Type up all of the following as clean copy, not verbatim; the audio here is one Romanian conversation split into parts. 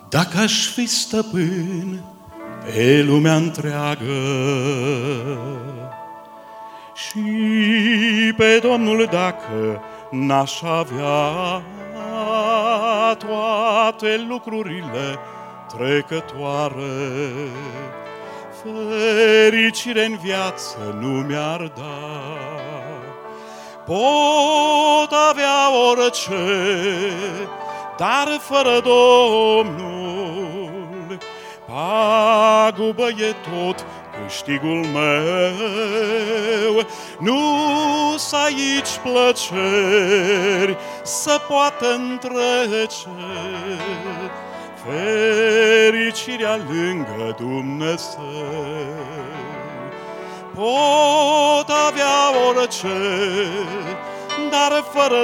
Dacă aș fi stăpân pe lumea întreagă și pe Domnul dacă n-aș avea toate lucrurile trecătoare, fericire în viață nu mi-ar da. Pot avea orice, dar fără Domnul pagubă e tot câștigul meu. Nu-s aici plăceri să poată întrece fericirea lângă Dumnezeu. Pot avea orice, dar fără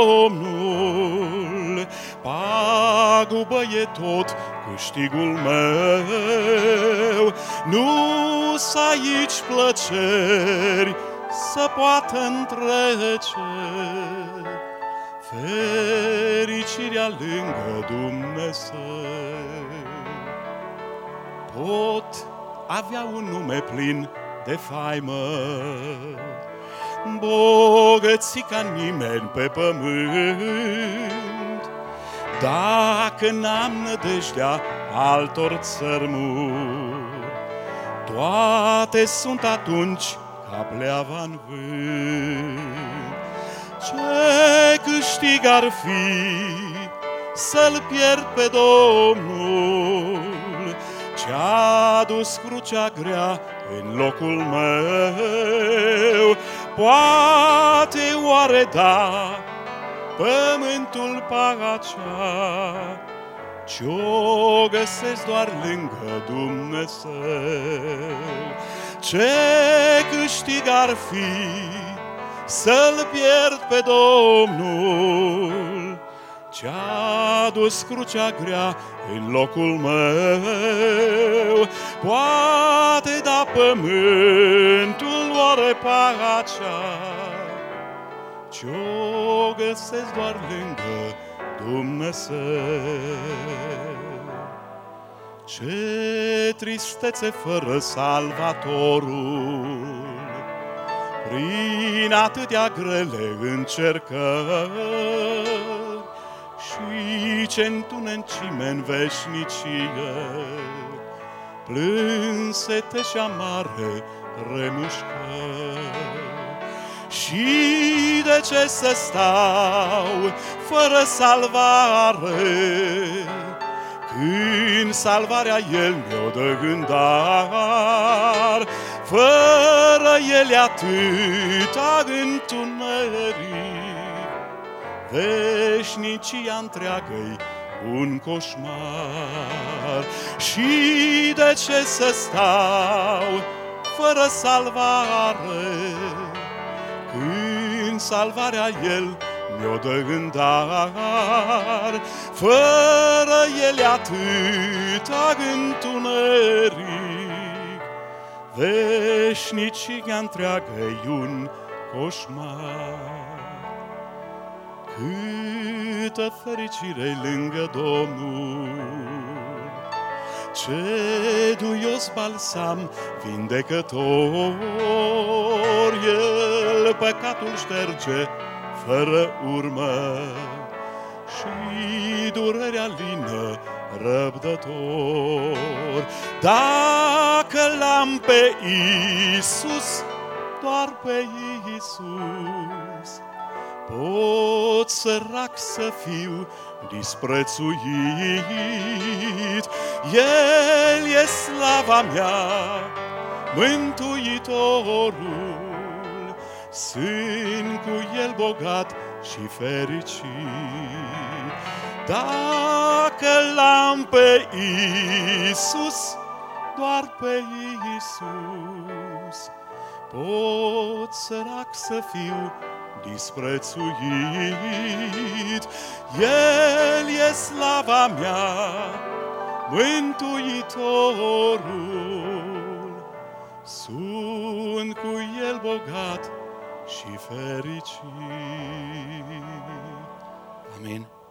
Domnul pagubă e tot câștigul meu. Nu-s aici plăceri să poată întrece fericirea lângă Dumnezeu. Pot avea un nume plin de faimă, bogății ca nimeni pe pământ, dacă n-am nădejdea altor țărmuri, toate sunt atunci ca pleava-n vânt. Ce câștig ar fi să-L pierd pe Domnul, ce-a dus crucea grea în locul meu? Poate oare da pământul pagacea, ce-o găsesc doar lângă Dumnezeu? Ce câștig ar fi să-L pierd pe Domnul, ce-a dus crucea grea în locul meu? Poate da pământul oare pagacea, ce-o găsesc doar lângă Dumnezeu? Ce tristețe fără Salvatorul, prin atâtea grele încercări, și ce întunecime în veșnicie, plânsete și amare remușcări. Și de ce să stau fără salvare, când salvarea El mi-o dă în dar? Fără El e atâta întuneric, veșnicia întreagă-i un coșmar. Și de ce să stau fără salvare, când salvarea El mi-o dă în dar? Fără El e atâta întuneric, veșnicia întreagă-i un coșmar. Câtă fericire lângă Domnul, ce duios balsam vindecător, El păcatul șterge fără urmă și durerea lină răbdător. Dacă l-am pe Iisus, doar pe Iisus, pot sărac să fiu disprețuit. El e slava mea, Mântuitorul, sunt cu El bogat și fericit. Dacă l-am pe Iisus, doar pe Iisus, pot sărac să fiu disprețuit. El e slava mea, Mântuitorul, sunt cu El bogat și fericit. Amin.